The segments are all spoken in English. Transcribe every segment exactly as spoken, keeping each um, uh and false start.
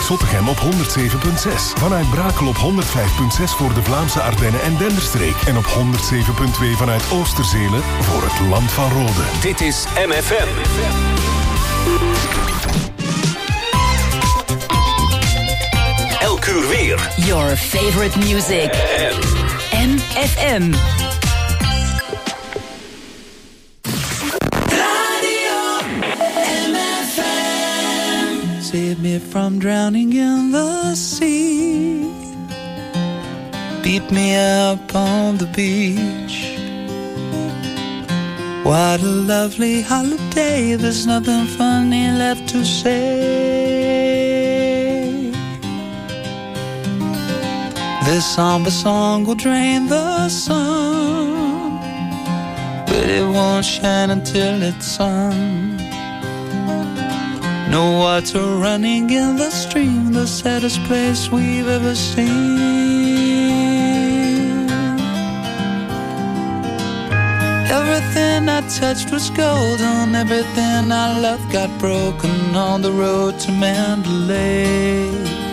Zottegem op honderd zeven komma zes. Vanuit Brakel op honderd vijf komma zes voor de Vlaamse Ardennen en Denderstreek. En op honderd zeven komma twee vanuit Oosterzelen voor het Land van Rode. Dit is M F M. Elk uur weer. Your favorite music. M F M. Save me from drowning in the sea. Beat me up on the beach. What a lovely holiday. There's nothing funny left to say. This somber song will drain the sun, but it won't shine until it's sung. No water running in the stream, the saddest place we've ever seen. Everything I touched was golden, everything I loved got broken on the road to Mandalay.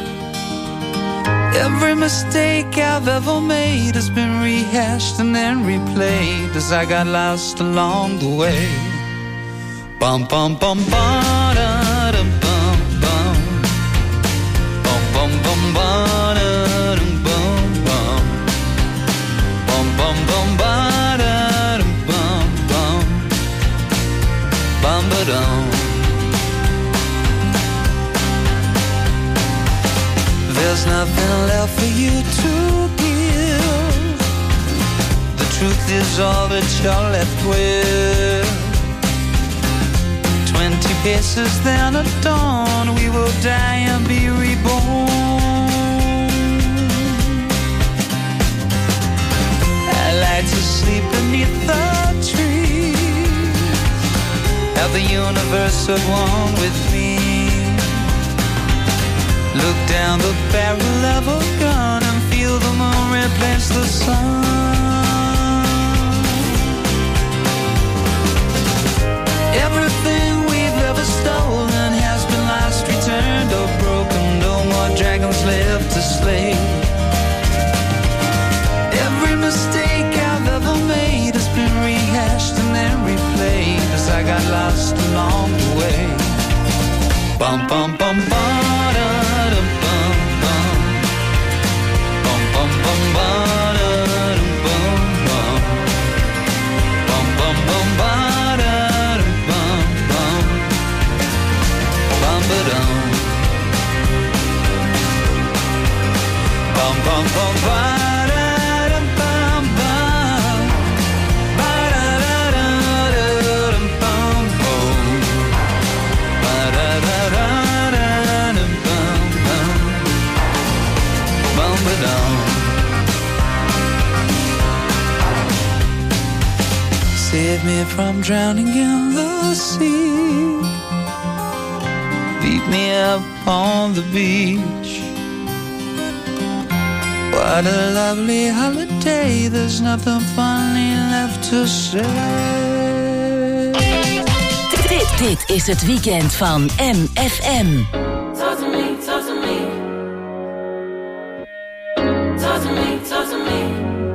Every mistake I've ever made has been rehashed and then replayed as I got lost along the way. Bum bum bum bum da dum bum bum. Bum bum bum ba da dum bum bum. Bum bum bum ba da dum bum bum. Bum ba dum. There's nothing left for you to give. The truth is all that you're left with. Twenty paces then at dawn, we will die and be reborn. I like to sleep beneath the trees, have the universe at one with me. Look down the barrel of a gun and feel the moon replace the sun. Everything we've ever stolen has been lost, returned or broken. No more dragons left to slay. Every mistake I've ever made has been rehashed and then replayed as I got lost along the way. Bum bum bum bum da dum bum bum. Bum bum bum ba da dum bum bum. Bum bum bum ba da dum bum bum. Bum ba dum. Bum bum bum ba da dum bum bum. Ba da da da da dum bum bum. Ba da da da da dum bum bum. Bum ba dum. Save me from drowning in the sea. Beat me up on the beach. What a lovely holiday. There's nothing funny left to say. Dit, dit is het weekend van M F M. Talk to me, talk to me. Talk to me, talk to me.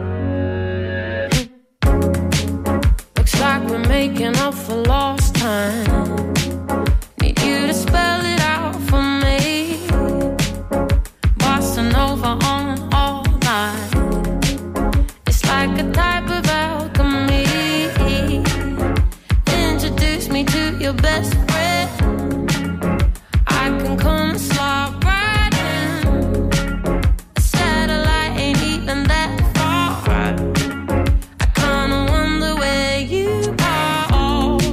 Looks like we're making up for lost time. Need you to spell it out for me. Bossing over on all night. It's like a type of alchemy. Introduce me to your best friend. I can come and slide right in. A satellite ain't even that far. I kinda wonder where you are.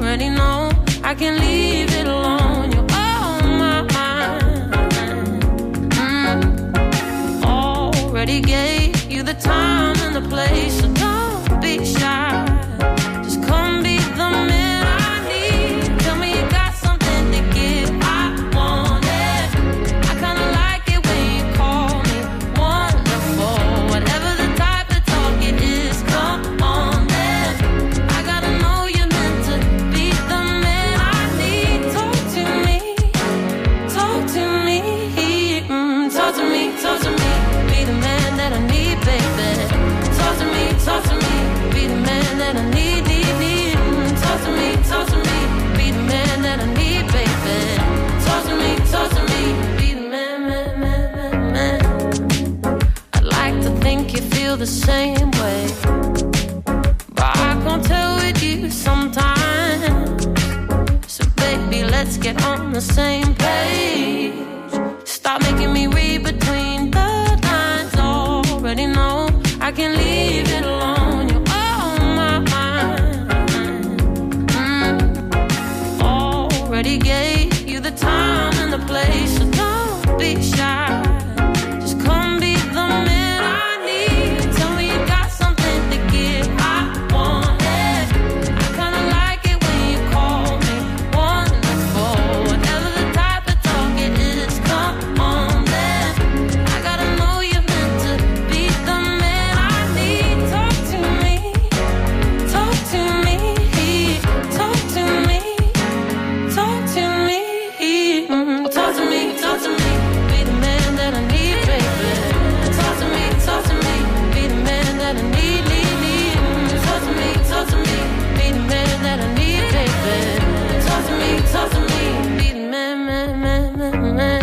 talk to me, be the man that I need, baby. Talk to me, talk to me, be the man that I need, need, need. Talk to me, talk to me, be the man that I need, baby. Talk to me, talk to me, be the man, man, man, man, man. I like to think you feel the same way, but I can't tell with you sometimes. So baby, let's get on the same page. Stop making me read between the lines. Already know I can leave it alone. You're on my mind. Mm. Already gave you the time and the place, so don't be shy. Just come be the man I need. Tell me you got something to give. I want it. I kinda like it when you call me wonderful. Whatever the type of talk it is, come on then. I gotta know you're meant to be the man I need. Talk to me, talk to me, talk to me, talk to me, mm, talk to me, talk to me, be the man that I need, baby. Talk to me, talk to me, be the man that I need, need, need. Mm, talk to me, talk to me, be the man that I need, baby. Talk to me, talk to me, be the man, man, man, man, man.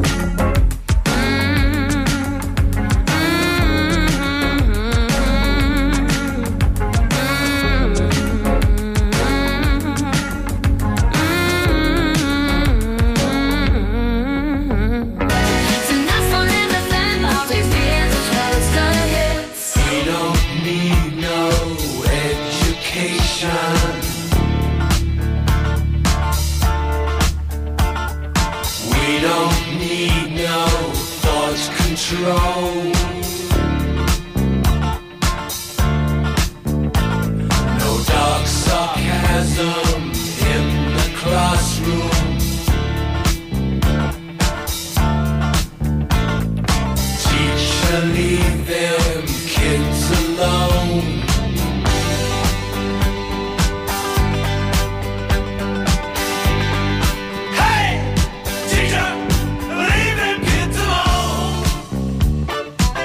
We don't need no education. We don't need no thought control. No dark sarcasm in the classroom. Teacher, leave them kids alone. Hey, teacher, leave them kids alone.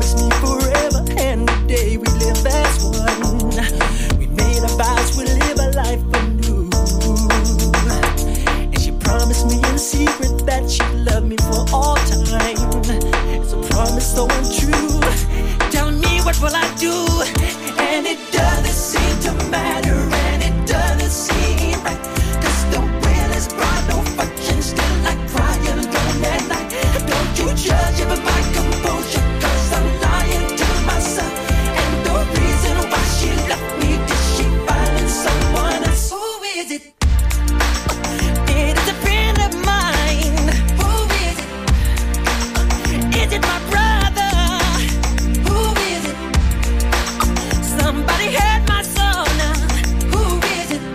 promised me forever, and today we live as one. We made our vows, we live a life anew. And she promised me in secret that she'd love me for all time. It's a promise so untrue. Tell me, what will I do? And it doesn't seem to matter, and it doesn't seem right. Cause the will is bright, no fortune, still I cry alone at night. Don't you judge even my composure, cause I'm lying to myself. And the reason why she left me, did she find someone else? Who is it? It is a friend of mine. Who is it? Is it my brother? Who is it? Somebody had my soul now. Who is it?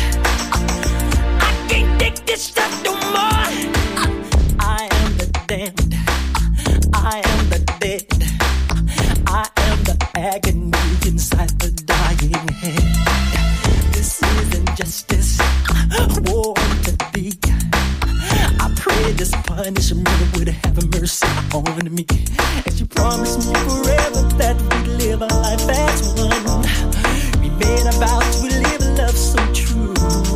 I can't take this stuff no more. I am the damned. I am the dead. I am the agony inside the dying head. This isn't justice. War to thee. I pray this punishment would have mercy on me. And she promised me forever that we'd live a life as one. We made our vows, we live a love so true.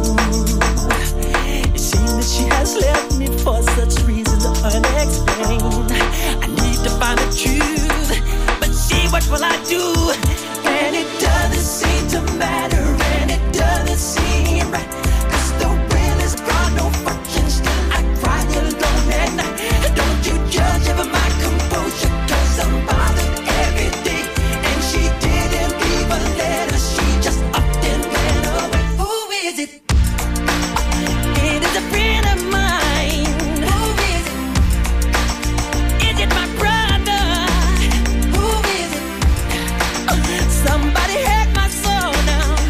It seems that she has left me for such reasons unexplained. I need to find the truth, but see, what will I do? And it doesn't seem to matter, and it doesn't seem right. Cause the will is gone, no fortune, still I cry alone at night. Don't you judge ever my composure, cause I'm bothered every day. And she didn't even let us, she just upped and ran away. Who is it? It is a friend of mine. Who is it? Is it my brother? Who is it? Somebody had my soul now.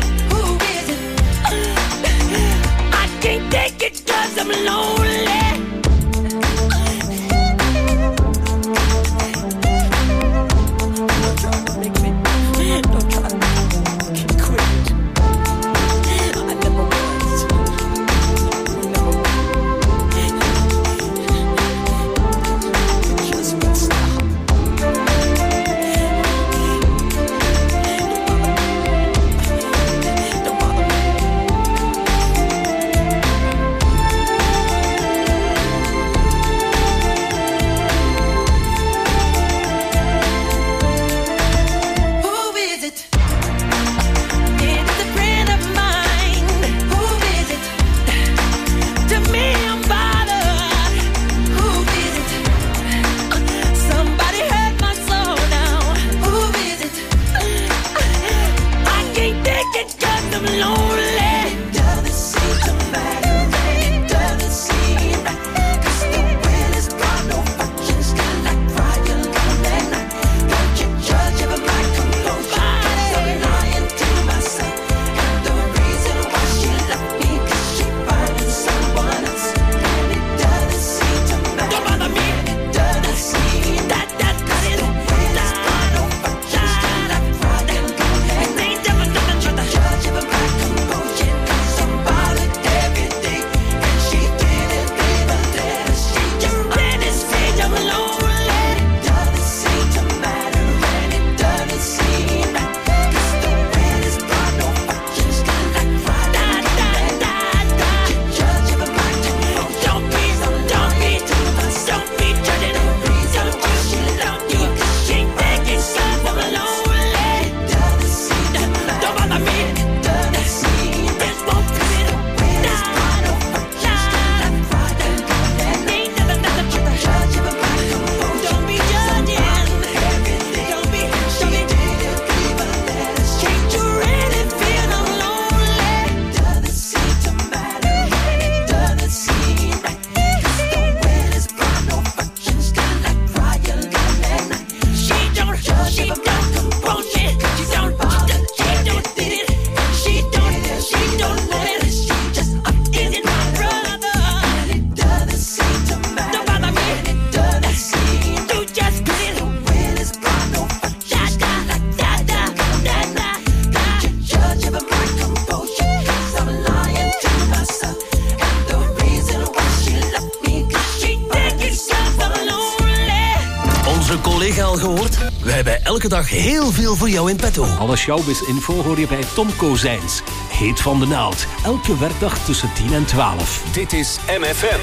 wij elke dag heel veel voor jou in petto. Alle showbiz-info hoor je bij Tom Kozijns. Heet van de naald. Elke werkdag tussen tien en twaalf. Dit is M F M.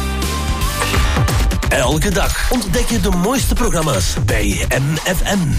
Elke dag ontdek je de mooiste programma's bij M F M.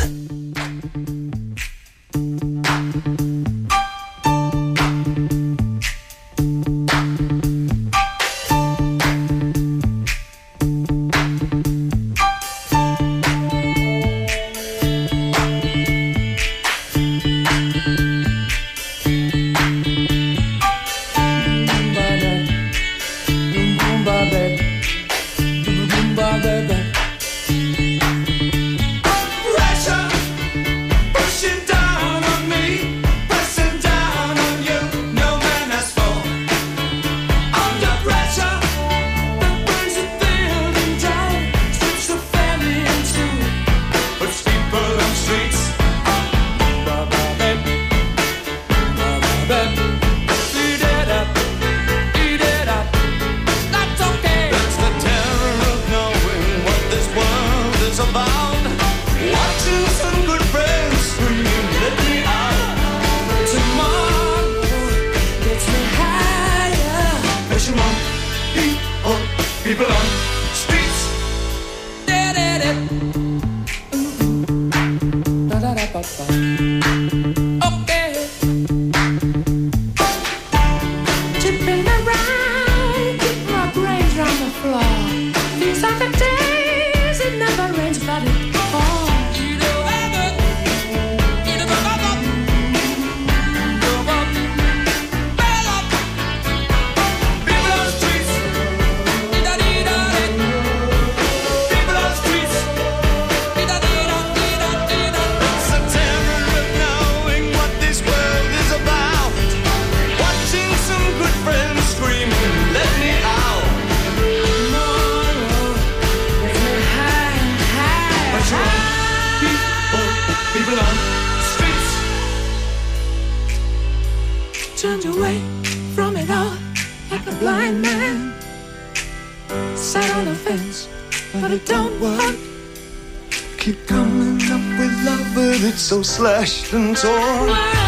Slashed and torn.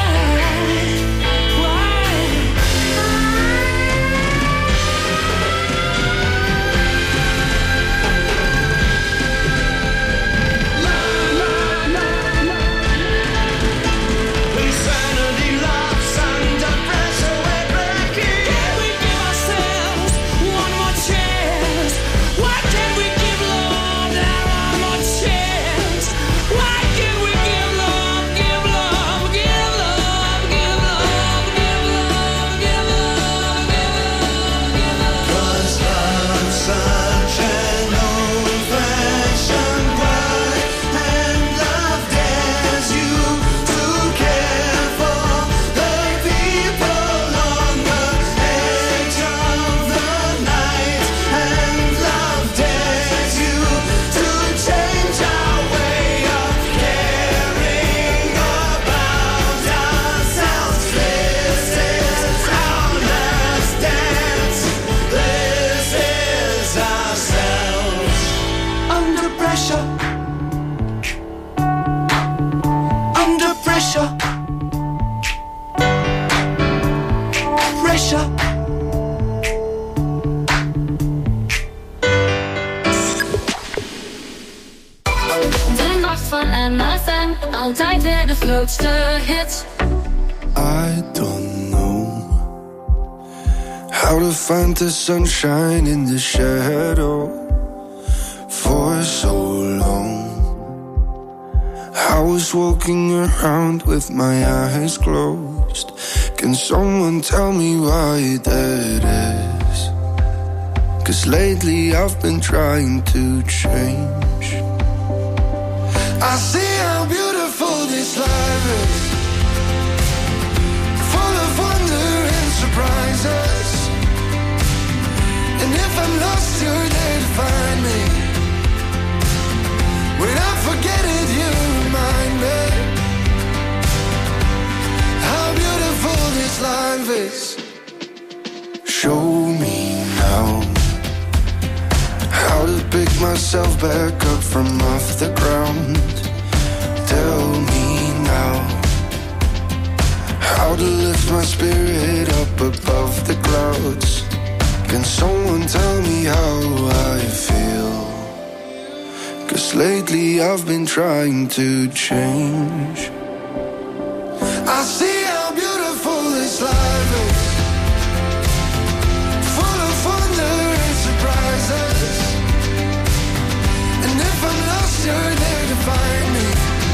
Altijd weer de grootste hits. I don't know how to find the sunshine in the shadow for so long. I was walking around with my eyes closed. Can someone tell me why that is? 'Cause lately I've been trying to change. I see how beautiful this life is, full of wonder and surprises. And if I'm lost, you're there to find me. When I forget it, you remind me how beautiful this life is. Show me now how to pick myself back up from off the ground. my spirit up above the clouds. Can someone tell me how I feel? 'Cause lately I've been trying to change. I see how beautiful this life is, full of wonder and surprises. And if I'm lost, you're there to find me.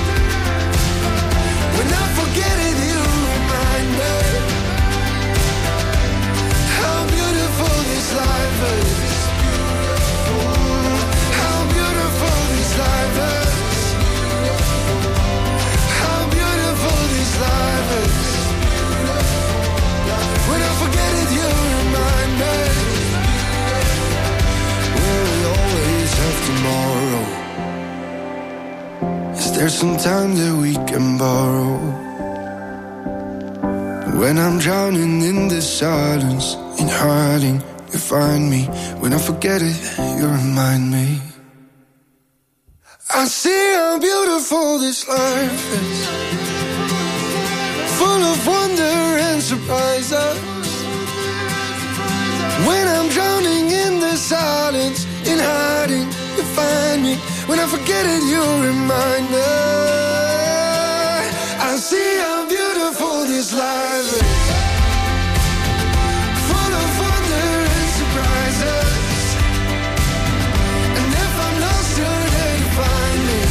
When I forget it, you remind me how beautiful this life is. How beautiful this life is. How beautiful this life is. When I forget it, you remind me. Will we always have tomorrow? Is there some time that we can borrow? When I'm drowning in the silence, in hiding, you find me. When I forget it, you remind me. I see how beautiful this life is, full of wonder and surprises. When I'm drowning in the silence, in hiding, you find me. When I forget it, you remind me. I see how beautiful this life is, full of wonder and surprises. And if I'm lost, you're there to find me.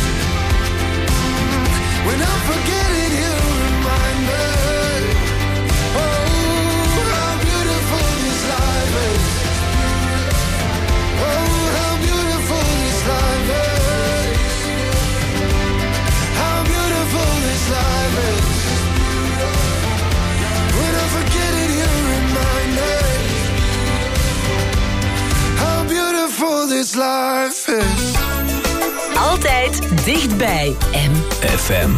When I forget it, you remind me. Oh, how beautiful this life is. Oh, how beautiful this life is. How beautiful this life is. When I forget it, you remind me how beautiful this life is. Altijd dichtbij M F M.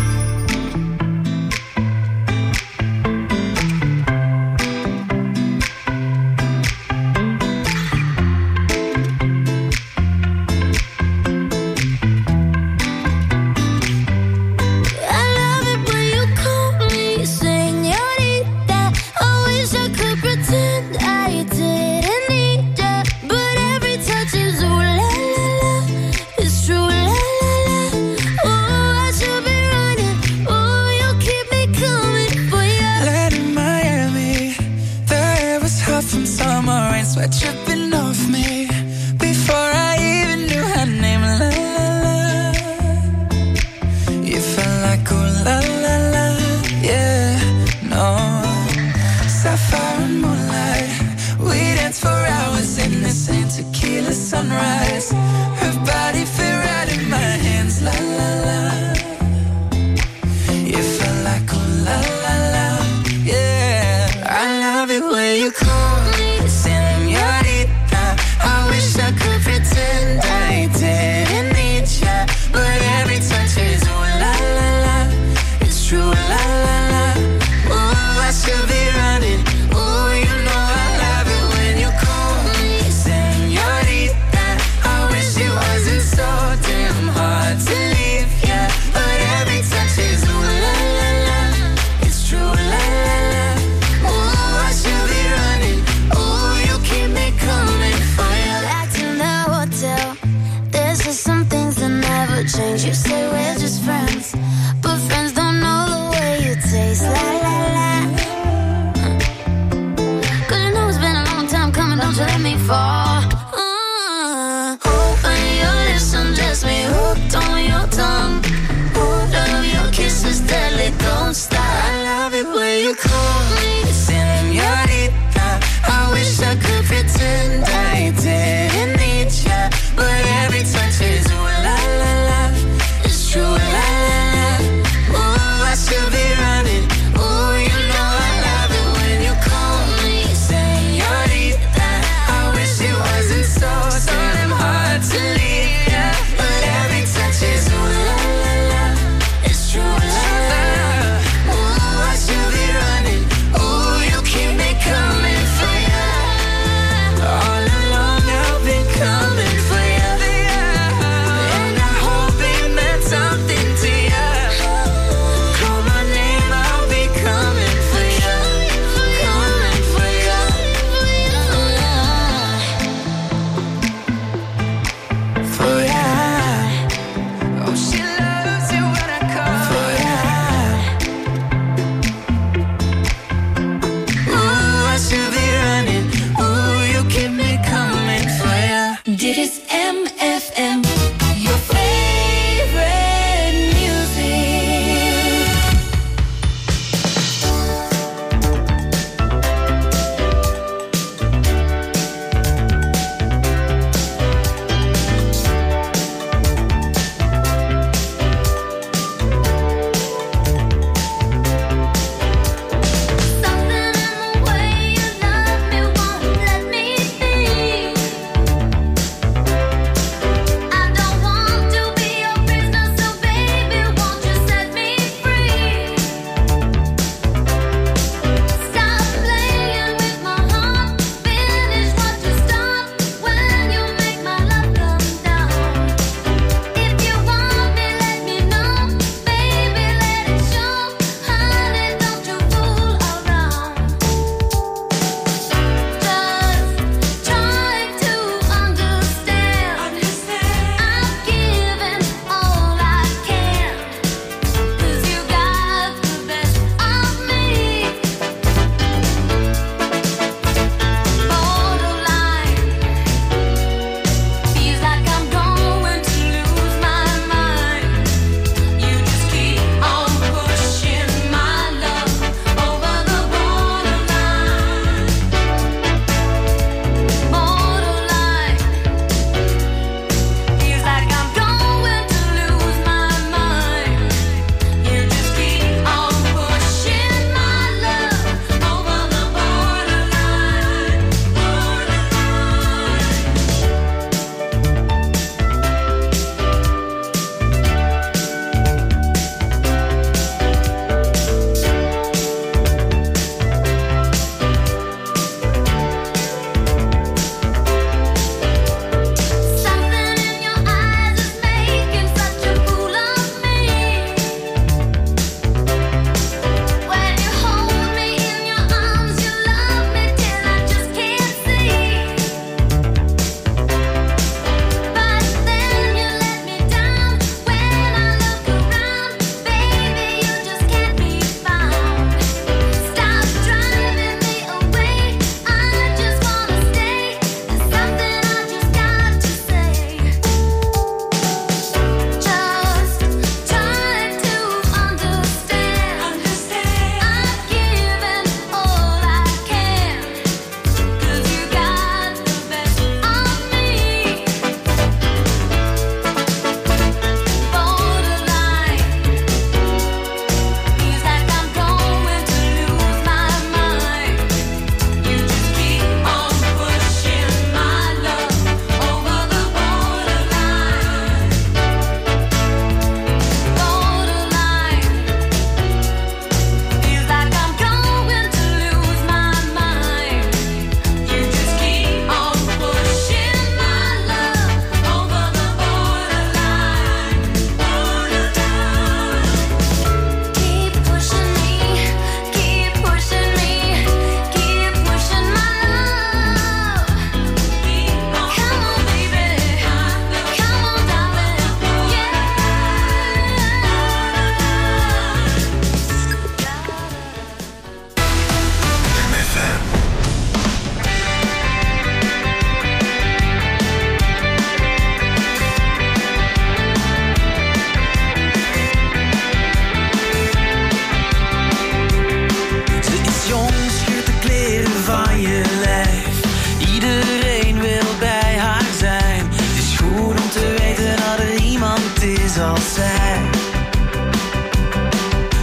Sweat dripping off me before I even knew her name. La la la, you felt like ooh la la la, yeah. No, sapphire and moonlight, we danced for hours in the same tequila sunrise. Her body fit right in my hands. La la la, you felt like ooh la la la, yeah. I love it when you call me señorita. I wish I could pretend I didn't need ya, but every touch is ooh la la la. It's true la la la. Ooh, I should be running. Ooh, you know I love it when you call me señorita. I wish you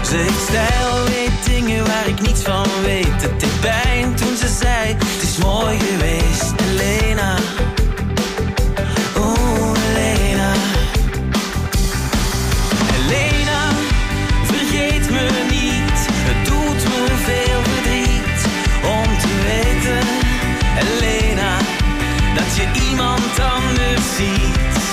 Zeg, stijl weet dingen waar ik niets van weet. Het deed pijn toen ze zei, het is mooi geweest, Elena. Oh, Elena. Elena, vergeet me niet. Het doet me veel verdriet om te weten, Elena, dat je iemand anders ziet.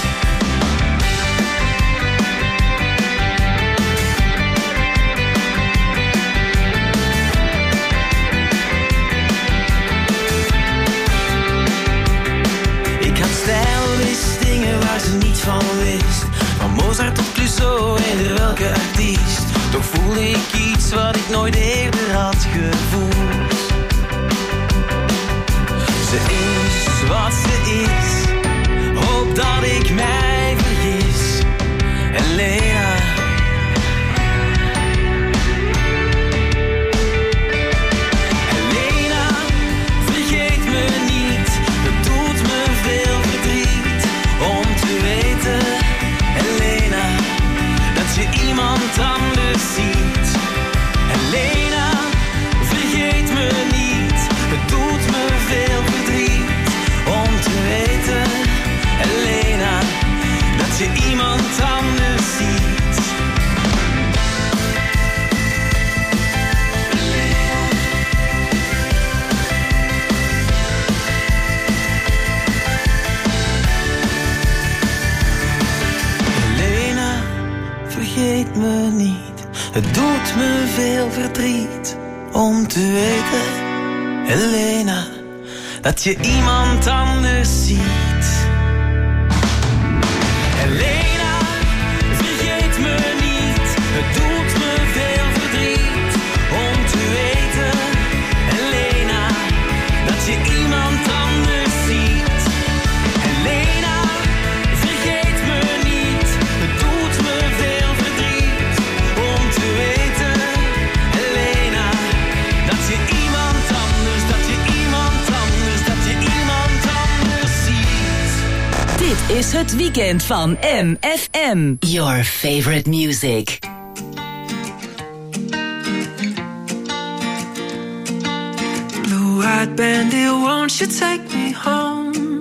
Stijl wist dingen waar ze niets van wist. Van Mozart tot Clouseau, eender welke artiest. Toch voelde ik iets wat ik nooit eerder had gevoeld. Ze is wat ze is. Hoop dat ik mij vergis, Elena. Elena, vergeet me niet. Het doet me veel om te weten, Elena, dat je iemand anders ziet. Elena, vergeet me niet. Het doet me veel verdriet om te weten, Elena, dat je iemand anders ziet. Vergeet me niet, het doet me veel verdriet om te weten, Elena, dat je iemand anders ziet. Elena, vergeet me niet, het doet me veel verdriet om te weten, Elena, dat je iemand anders ziet. Elena, vergeet me niet, het doet me veel verdriet om te weten, Elena, dat je iemand anders, dat je iemand anders, dat je iemand anders ziet. Dit is het weekend van M F M. Your favorite music. Blue-eyed bandit, won't you take me home?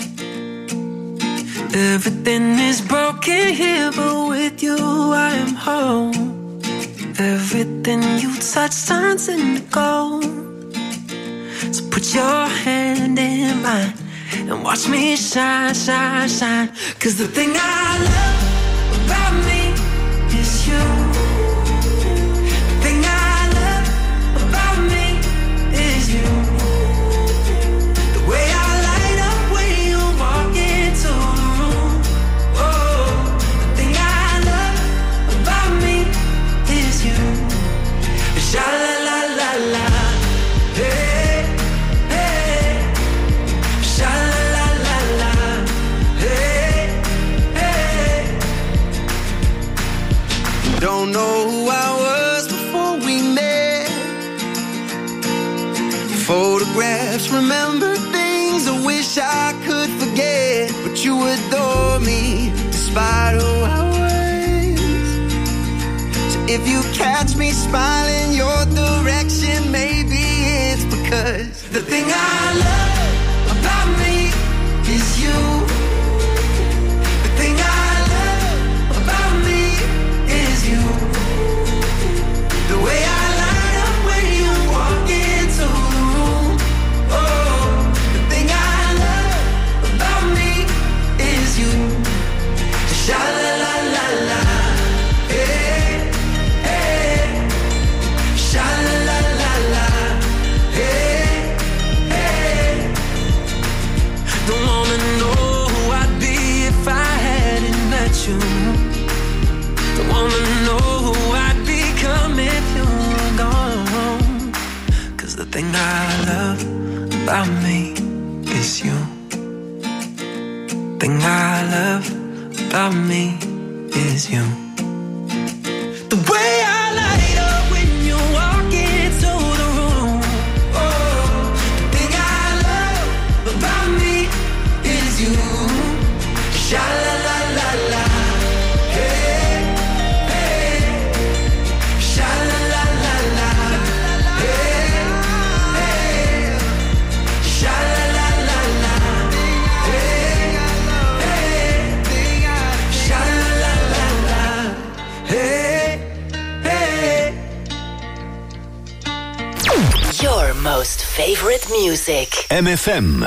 Everything is broken here, but with you I am home. Everything you touch turns into gold. So put your hand in mine and watch me shine, shine, shine. 'Cause the thing I love about me is you. The thing I love about me is you. The way I light up when you walk into the room. Oh, the thing I love about me is you. Sha la la la la, hey, hey. Sha la la la la, hey, hey. Don't know who I was before we met. Photographs, remember things I wish I could forget. But you adore me despite who I was. So if you catch me smiling your direction, maybe it's because the thing I love about me is you. The thing I love about me is you. The way I light up when you walk into the room. Oh, the thing I love about me is you. Sha la la la la, hey, hey. Sha la la la la, hey, hey. Don't wanna know who I'd be if I hadn't met you. Don't wanna know who I'd become if you were gone. 'Cause the thing I love about me is you. Thing I love about me is you. The way I light up when you walk into the room. Oh, the thing I love about me is you. Sha la la la la, hey, hey. Sha Your most favorite music. M F M.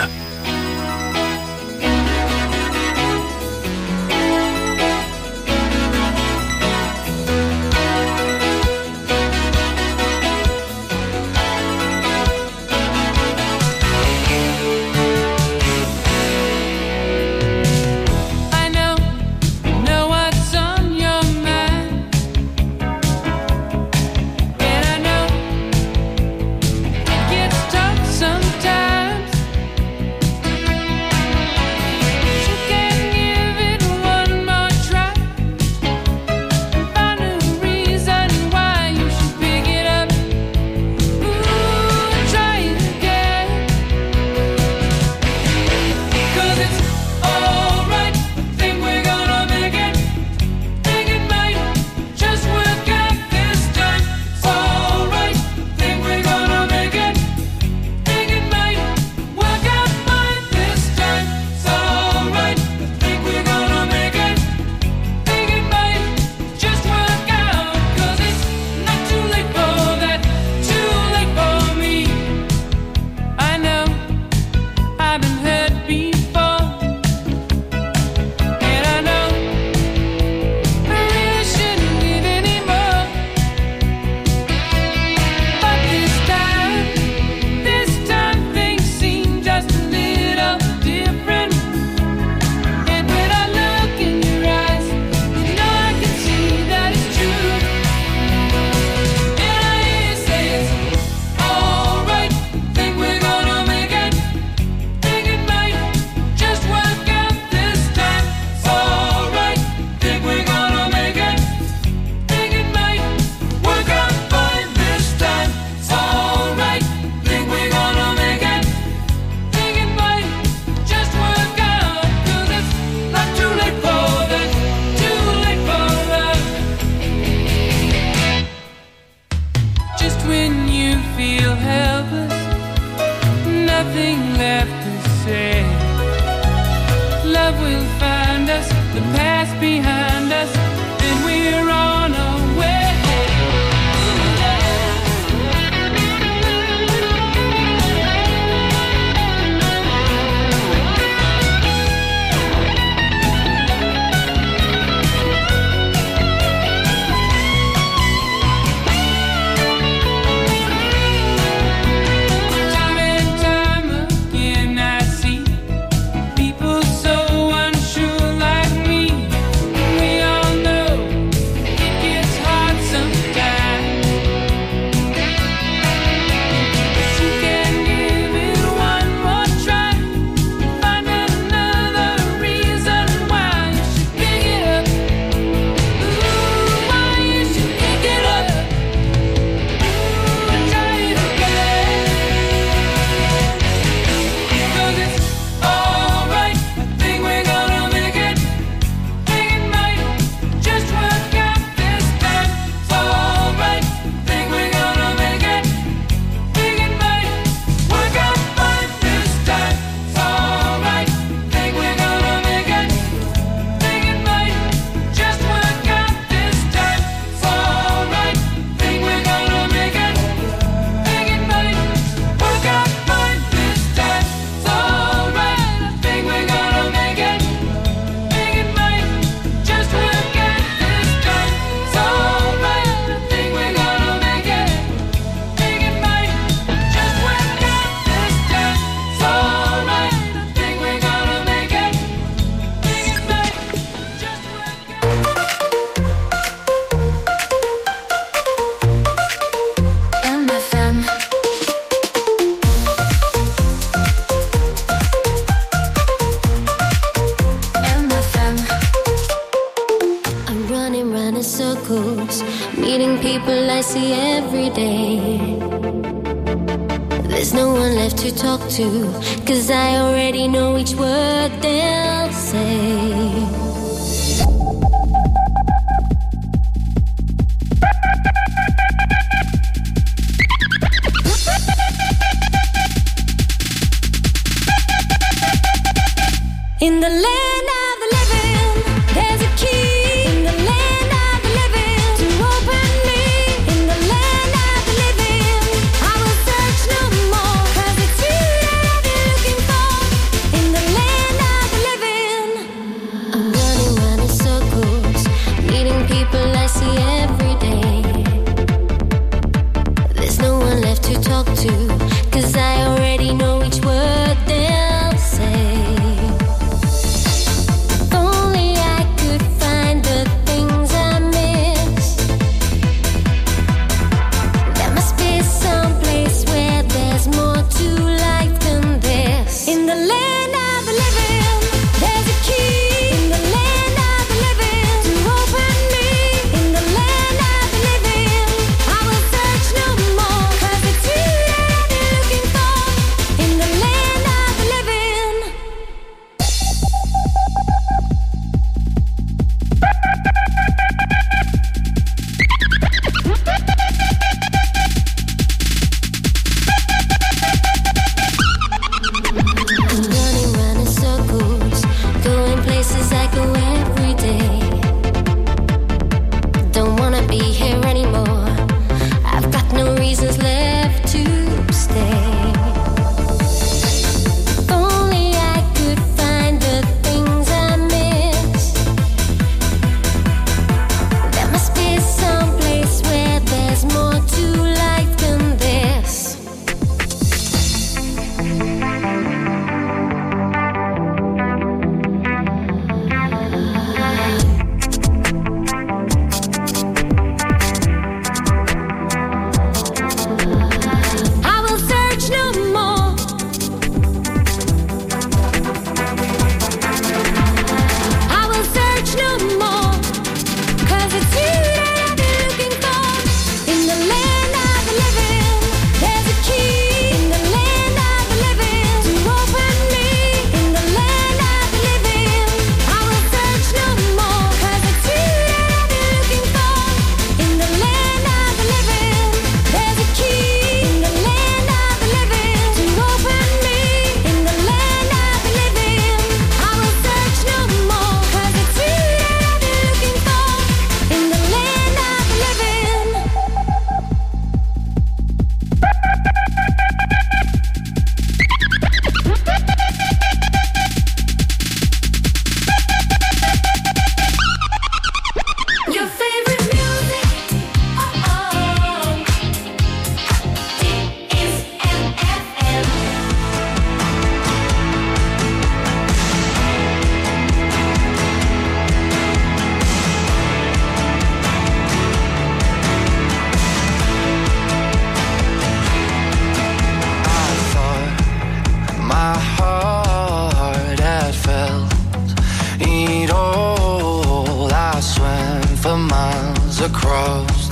To, 'cause I already know each word they'll say. In the land of the living, there's a key. In the land of the living, to open me. In the land of the living, I will search no more.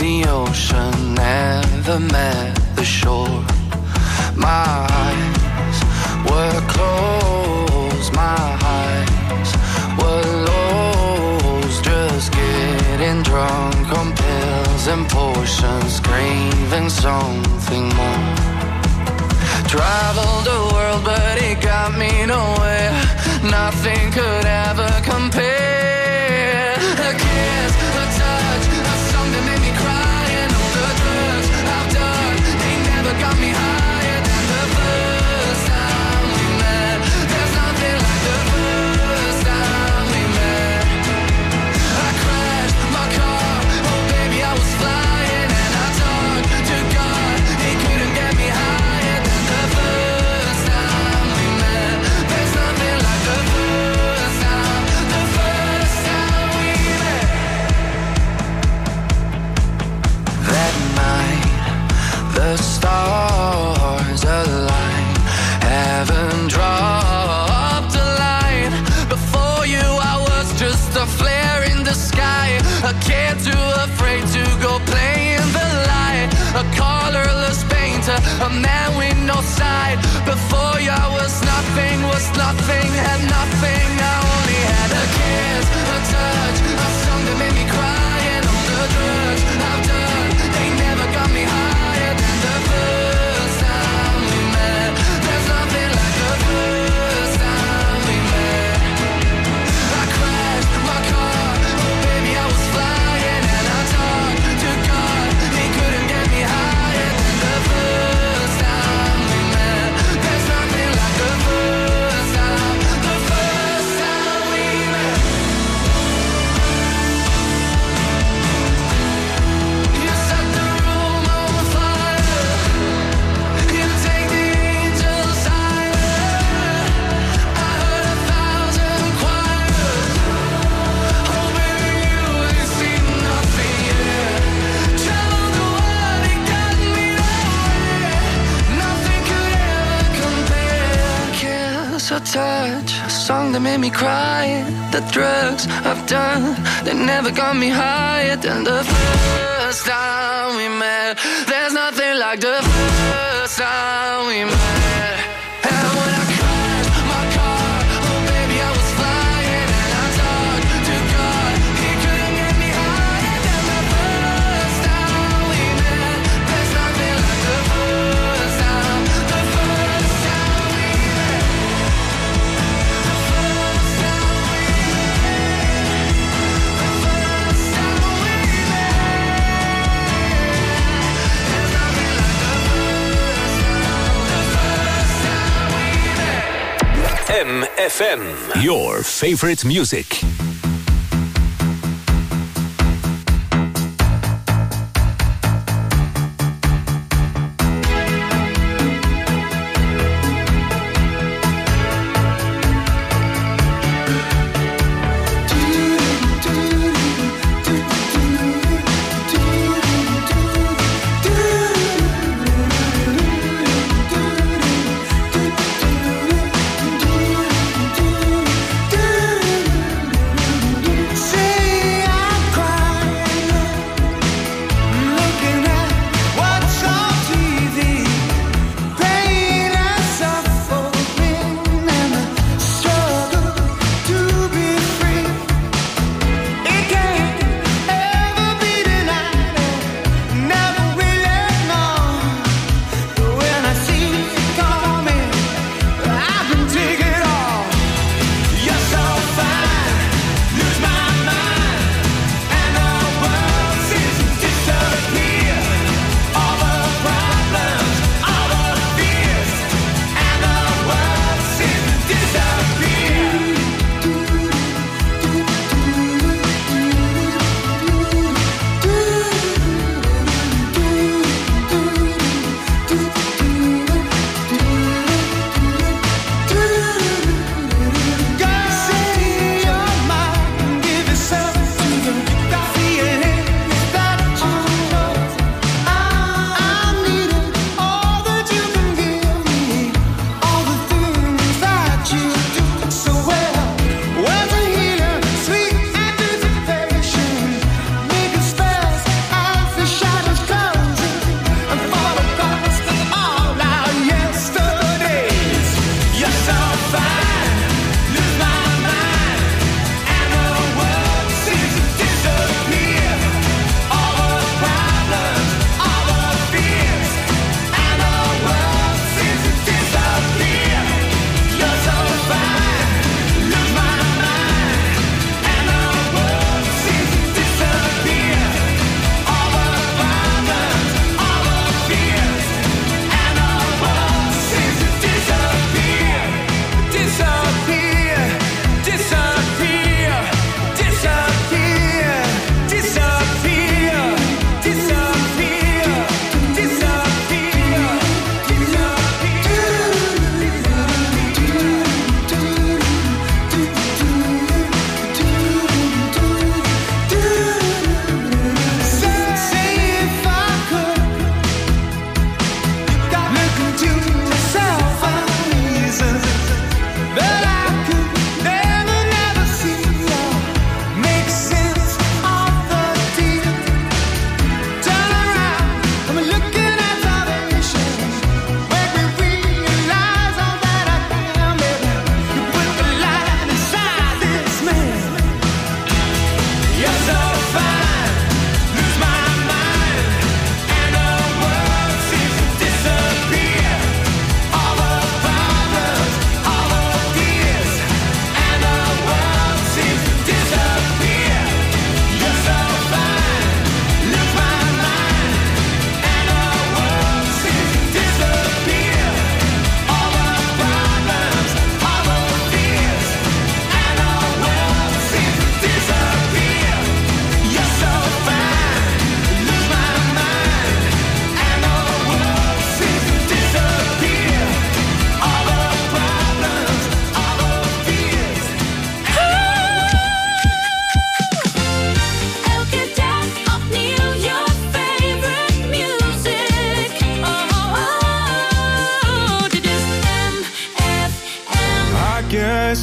the ocean, never met the shore. My eyes were closed, my eyes were lost, just getting drunk on pills and potions, craving something more. Traveled the world but it got me nowhere, nothing could ever compare. A kiss, a touch, a song that made me cry, and all the drugs I've done, they never got me higher than the first time we met. There's nothing like the first time we met. I crashed my car, oh baby I was flying, and I talked to God, he couldn't get me higher than the first time we met. There's nothing like the first time, the first time we met. That night, the stars aligned, heaven dropped a line. Before you I was just a flare in the sky, a kid too afraid to go play in the light, a colorless painter, a man with no side. Before you I was nothing, was nothing, had nothing. I only had a kiss, a touch, a song that made me cry, and all the drugs I've done, they never got me higher than the first time we met. There's nothing like the first time we met. I crashed my car, oh baby I was flying, and I talked to God, he couldn't get me higher than the first time we met. There's nothing like the first time, the first time we met. You set the room on fire, you take the angels higher. I heard a thousand choirs, oh baby you ain't seen nothing yet. Traveled the world, it got me nowhere, nothing could ever compare. Kiss, a touch, a song that made me cry, the drugs I've done, they never got me higher than the first time we met. There's nothing like the first time we met. And when I crashed my car, oh baby I was flying, and I talked to God, he couldn't get me higher than the first time we met. There's nothing like the first time, the first time we met. The first time we met. The first time we met. There's nothing like the first time, the first time we met. M F M, your favorite music. Do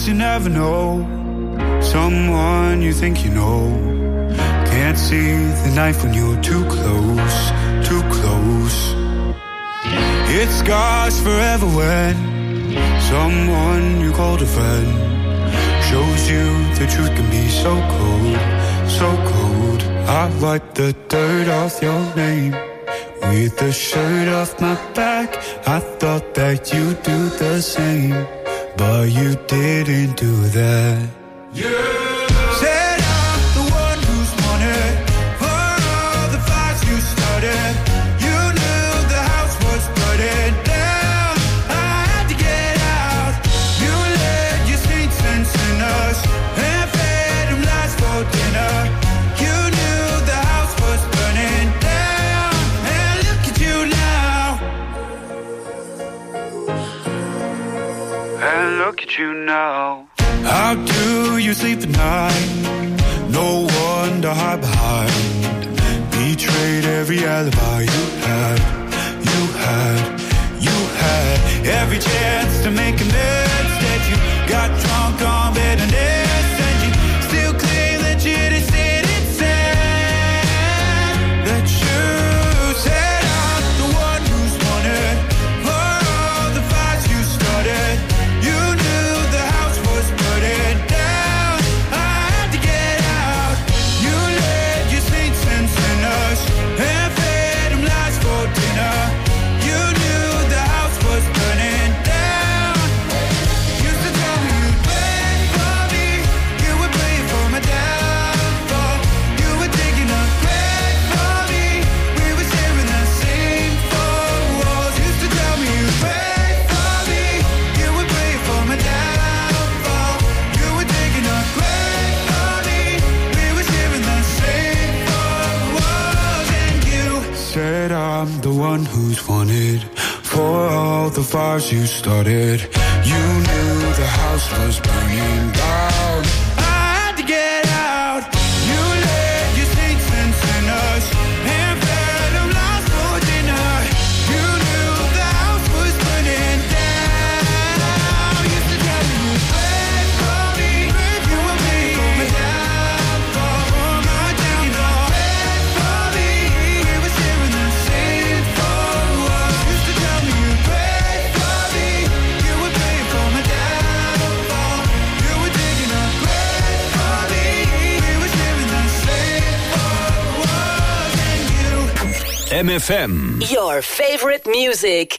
you never know. Someone you think you know can't see the knife when you're too close, too close. It scars forever when someone you called a friend shows you the truth can be so cold, so cold. I wipe the dirt off your name with the shirt off my back. I thought that you'd do the same, but you didn't do that. Yeah. Said I'm the one who's wanted for all the fights you started. You knew the house was burning down. I had to get out. You led your saints and sinners and fed them lies for dinner. You knew the house was burning down. And look at you now. And look at you now. How do you sleep at night? No one to hide behind. Betrayed every alibi you had, you had, you had. Every chance to make amends. Instead you got drunk on bitterness, and you still claim that you just didn't say that you said I'm the one who's wanted for all the fights you started. You knew the house was burning down. I had to get out. You led your saints and sinners and fed them lies for dinner. You knew the house was burning down. Used to tell me you'd pray for me. You would pray for my downfall. You were digging a grave for me. We were sharing the same four walls. Used to tell me you'd pray for me. You would pray for my downfall. You were digging a grave for me. We were sharing the same four walls. And you said I'm the one who's wanted for all the fires you started. You knew the house was burning down. I had to get out. You led your saints and sinners and fed them lies for dinner. You knew the house was burning down. Used to tell me you'd pray for me. You would pray for my downfall, for my downfall. Pray for me. We were sharing the same four walls. Used to tell me you'd pray for me. You would pray for my downfall. You were digging a grave for me. We were sharing the same four walls. And you M F M. Your favorite music.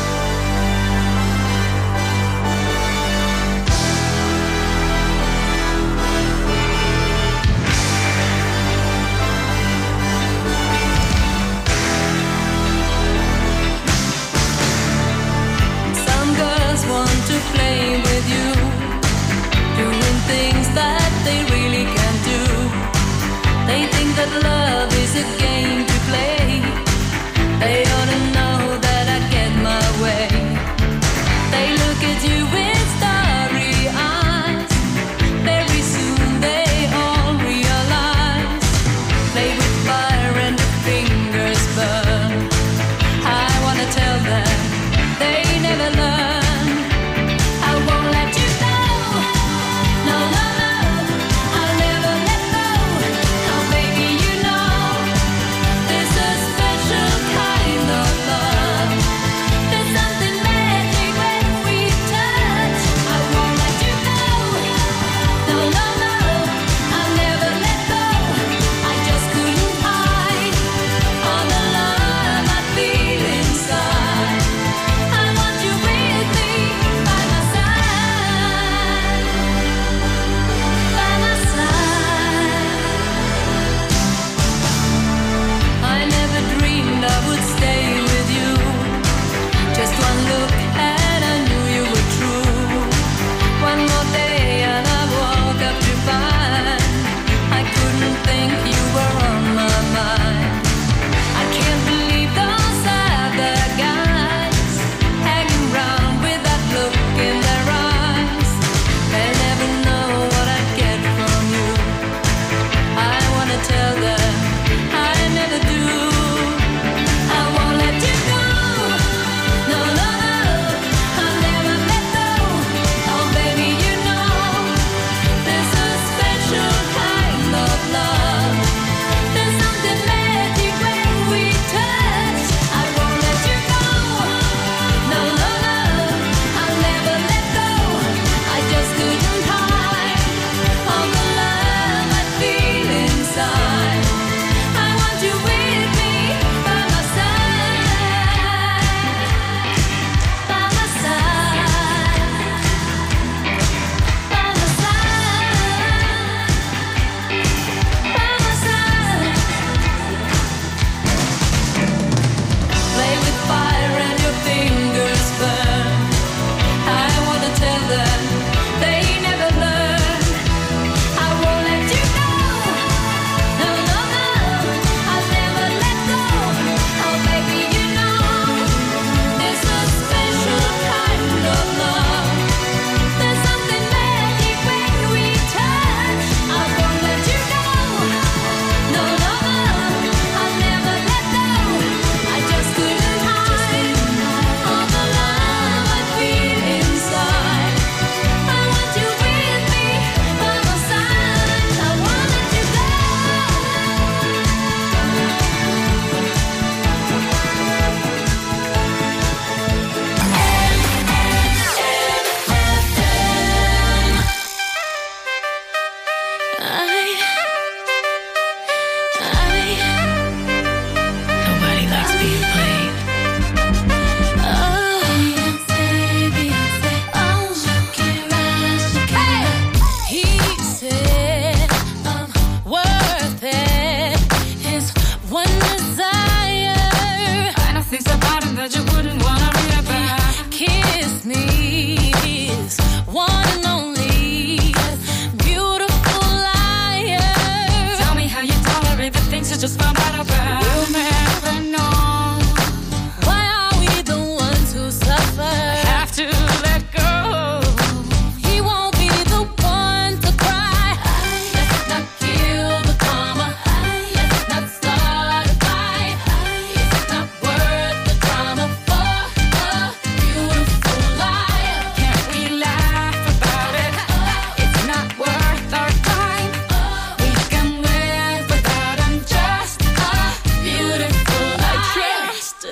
Some girls want to play with you, doing things that they really can't do. They think that love is a game to play. They ought to know that I get my way. They look at you with starry eyes. Very soon they all realize. Play with fire and the fingers burn. I wanna tell them they never learn. I won't let you go. No, no, no. I'll never let go. Oh, baby, you know there's a special kind of love. There's something magic when we touch. I won't let you go. No, no, no. I'll never let go. I just couldn't hide all the love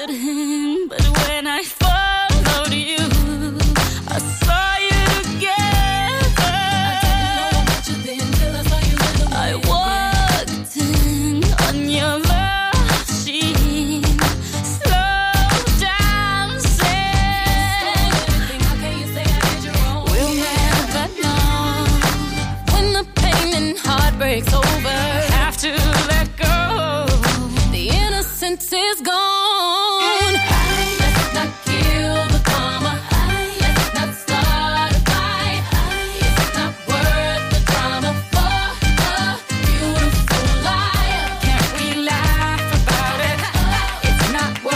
Mm-hmm.